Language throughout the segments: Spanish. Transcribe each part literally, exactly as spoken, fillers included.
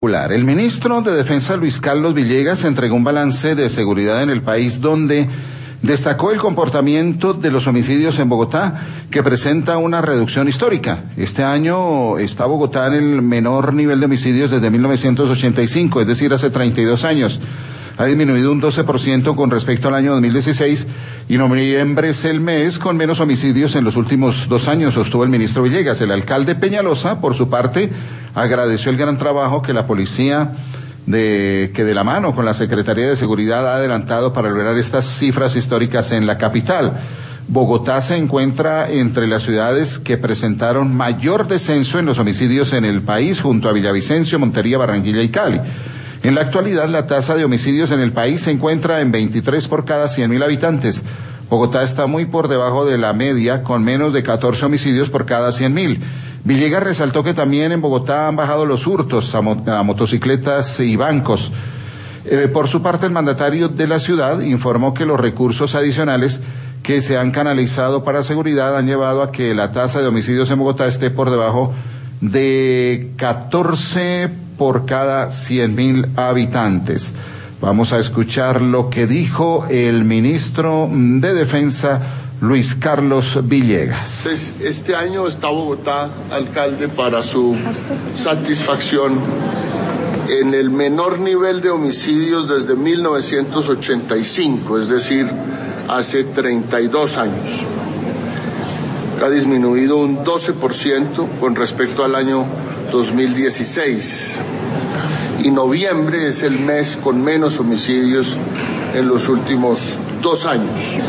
El ministro de Defensa, Luis Carlos Villegas, entregó un balance de seguridad en el país donde destacó el comportamiento de los homicidios en Bogotá, que presenta una reducción histórica. Este año está Bogotá en el menor nivel de homicidios desde mil novecientos ochenta y cinco, es decir, hace treinta y dos años. Ha disminuido un doce por ciento con respecto al año dos mil dieciséis y noviembre es el mes con menos homicidios en los últimos dos años, sostuvo el ministro Villegas. El alcalde Peñalosa, por su parte, agradeció el gran trabajo que la policía de que de la mano con la Secretaría de Seguridad ha adelantado para lograr estas cifras históricas en la capital. Bogotá se encuentra entre las ciudades que presentaron mayor descenso en los homicidios en el país, junto a Villavicencio, Montería, Barranquilla y Cali. En la actualidad, la tasa de homicidios en el país se encuentra en veintitrés por cada cien mil habitantes. Bogotá está muy por debajo de la media, con menos de catorce homicidios por cada cien mil. Villegas resaltó que también en Bogotá han bajado los hurtos a, mo- a motocicletas y bancos. Eh, por su parte, el mandatario de la ciudad informó que los recursos adicionales que se han canalizado para seguridad han llevado a que la tasa de homicidios en Bogotá esté por debajo de catorce por cada cien mil habitantes. Vamos a escuchar lo que dijo el ministro de Defensa, Luis Carlos Villegas. Este año está Bogotá, alcalde, para su satisfacción, en el menor nivel de homicidios desde mil novecientos ochenta y cinco, es decir, hace treinta y dos años. Ha disminuido un doce por ciento con respecto al año dos mil dieciséis. Y noviembre es el mes con menos homicidios en los últimos dos años.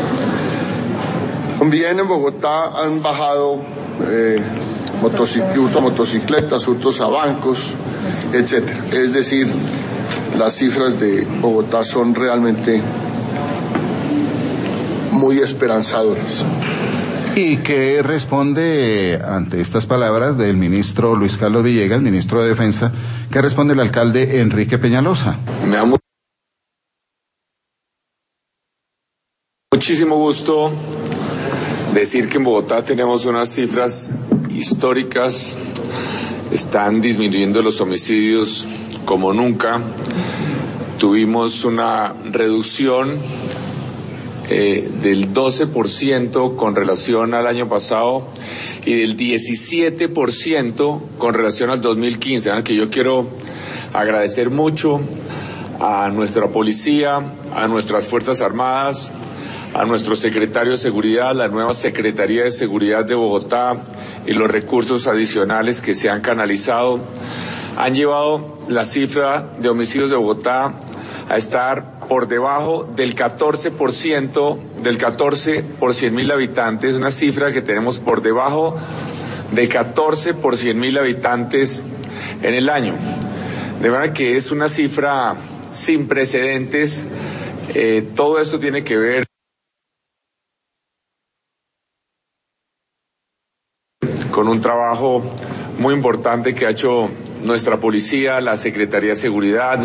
También en Bogotá han bajado eh, motocicletas, motocicletas, hurtos a bancos, etcétera. Es decir, las cifras de Bogotá son realmente muy esperanzadoras. ¿Y qué responde ante estas palabras del ministro Luis Carlos Villegas, ministro de Defensa? ¿Qué responde el alcalde Enrique Peñalosa? Me da mu- muchísimo gusto decir que en Bogotá tenemos unas cifras históricas. Están disminuyendo los homicidios como nunca. Tuvimos una reducción Eh, del doce por ciento con relación al año pasado y del diecisiete por ciento con relación al dos mil quince, ¿eh? Que yo quiero agradecer mucho a nuestra policía, a nuestras Fuerzas Armadas, a nuestro secretario de Seguridad, la nueva Secretaría de Seguridad de Bogotá y los recursos adicionales que se han canalizado han llevado la cifra de homicidios de Bogotá a estar por debajo del catorce por ciento, del catorce por cien mil habitantes, una cifra que tenemos por debajo de catorce por cien mil habitantes en el año. De manera que es una cifra sin precedentes. Eh, todo esto tiene que ver con un trabajo muy importante que ha hecho nuestra policía, la Secretaría de Seguridad,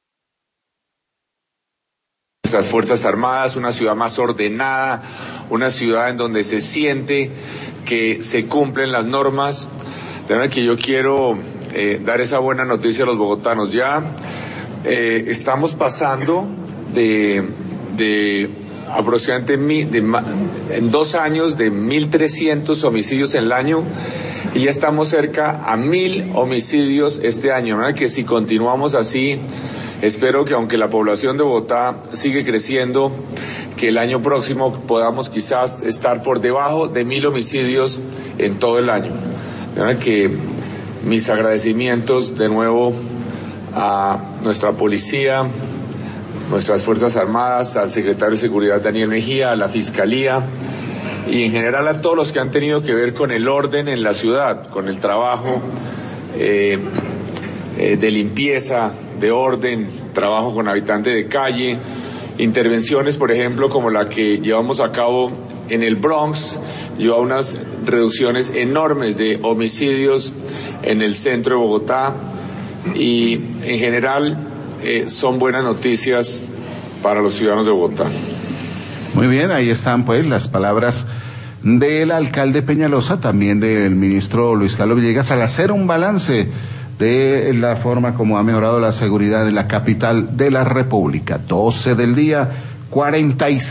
nuestras Fuerzas Armadas, una ciudad más ordenada, una ciudad en donde se siente que se cumplen las normas. De manera que yo quiero eh, dar esa buena noticia a los bogotanos. Ya eh, estamos pasando de, de aproximadamente mil, de, en dos años de mil trescientos homicidios en el año y ya estamos cerca a mil homicidios este año. De manera que si continuamos así, espero que aunque la población de Bogotá sigue creciendo, que el año próximo podamos quizás estar por debajo de mil homicidios en todo el año. De manera que mis agradecimientos de nuevo a nuestra policía, nuestras Fuerzas Armadas, al secretario de Seguridad Daniel Mejía, a la Fiscalía y en general a todos los que han tenido que ver con el orden en la ciudad, con el trabajo eh, eh, de limpieza, de orden, trabajo con habitantes de calle, intervenciones, por ejemplo, como la que llevamos a cabo en el Bronx, lleva unas reducciones enormes de homicidios en el centro de Bogotá y en general eh, son buenas noticias para los ciudadanos de Bogotá. Muy bien, ahí están pues las palabras del alcalde Peñalosa, también del ministro Luis Carlos Villegas, al hacer un balance de la forma como ha mejorado la seguridad en la capital de la República. doce del día, cuarenta y seis